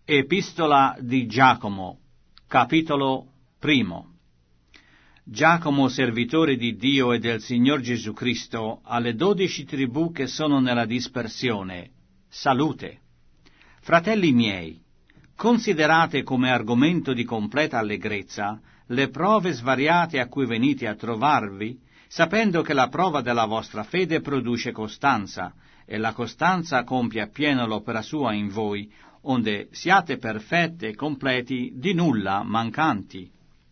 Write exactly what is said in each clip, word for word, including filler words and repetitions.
Epistola di Giacomo, capitolo primo. Giacomo, servitore di Dio e del Signor Gesù Cristo, alle dodici tribù che sono nella dispersione, salute. Fratelli miei, considerate come argomento di completa allegrezza le prove svariate a cui venite a trovarvi, sapendo che la prova della vostra fede produce costanza, e la costanza compie appieno l'opera sua in voi, onde siate perfetti e completi, di nulla mancanti.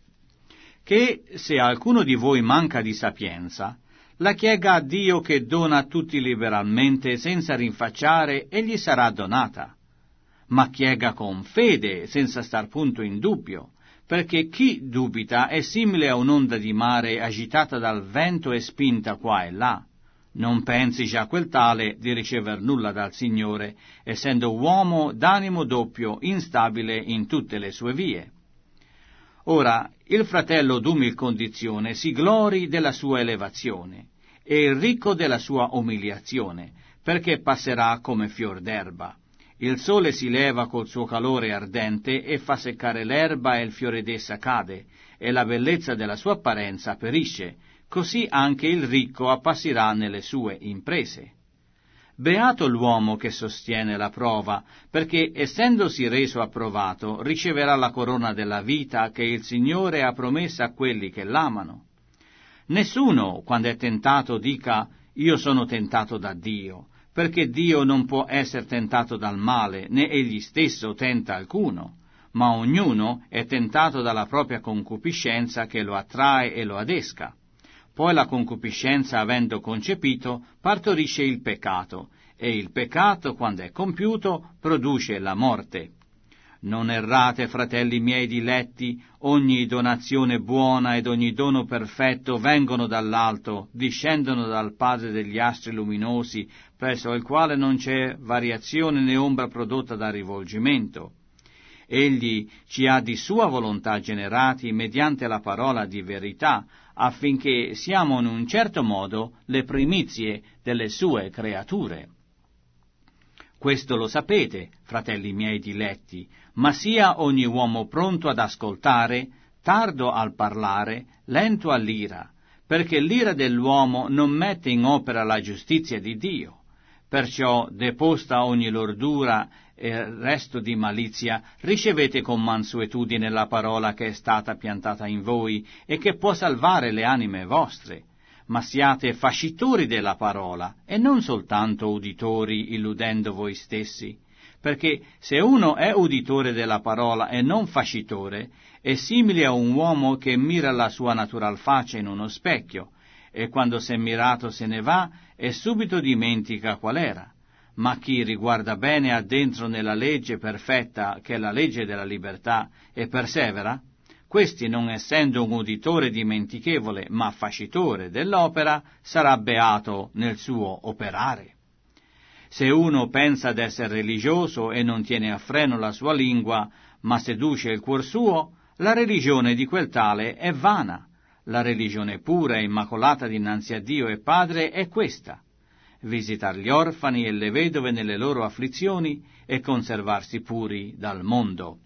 Che se alcuno di voi manca di sapienza, la chiega a Dio che dona a tutti liberalmente senza rinfacciare e gli sarà donata. Ma chiega con fede, senza star punto in dubbio, perché chi dubita è simile a un'onda di mare agitata dal vento e spinta qua e là. Non pensi già quel tale di ricever nulla dal Signore, essendo uomo d'animo doppio, instabile in tutte le sue vie. Ora, il fratello d'umil condizione si glori della sua elevazione, e il ricco della sua umiliazione, perché passerà come fior d'erba. Il sole si leva col suo calore ardente e fa seccare l'erba e il fiore d'essa cade, e la bellezza della sua apparenza perisce. Così anche il ricco appassirà nelle sue imprese. Beato l'uomo che sostiene la prova, perché essendosi reso approvato, riceverà la corona della vita che il Signore ha promessa a quelli che l'amano. Nessuno, quando è tentato, dica: io sono tentato da Dio, perché Dio non può essere tentato dal male, né egli stesso tenta alcuno, ma ognuno è tentato dalla propria concupiscenza che lo attrae e lo adesca. Poi la concupiscenza, avendo concepito, partorisce il peccato, e il peccato, quando è compiuto, produce la morte. Non errate, fratelli miei diletti, ogni donazione buona ed ogni dono perfetto vengono dall'alto, discendono dal Padre degli astri luminosi, presso il quale non c'è variazione né ombra prodotta da rivolgimento. Egli ci ha di sua volontà generati mediante la parola di verità, affinché siamo in un certo modo le primizie delle sue creature. Questo lo sapete, fratelli miei diletti, ma sia ogni uomo pronto ad ascoltare, tardo al parlare, lento all'ira, perché l'ira dell'uomo non mette in opera la giustizia di Dio. Perciò, deposta ogni lordura e resto di malizia, ricevete con mansuetudine la parola che è stata piantata in voi e che può salvare le anime vostre. Ma siate fascitori della parola e non soltanto uditori, illudendo voi stessi, perché se uno è uditore della parola e non fascitore, è simile a un uomo che mira la sua natural faccia in uno specchio, e quando s'è mirato se ne va e subito dimentica qual era. Ma chi riguarda bene addentro nella legge perfetta, che è la legge della libertà, e persevera, questi, non essendo un uditore dimentichevole, ma fascitore dell'opera, sarà beato nel suo operare. Se uno pensa d'essere religioso e non tiene a freno la sua lingua, ma seduce il cuor suo, la religione di quel tale è vana. La religione pura e immacolata dinanzi a Dio e Padre è questa: visitar gli orfani e le vedove nelle loro afflizioni e conservarsi puri dal mondo.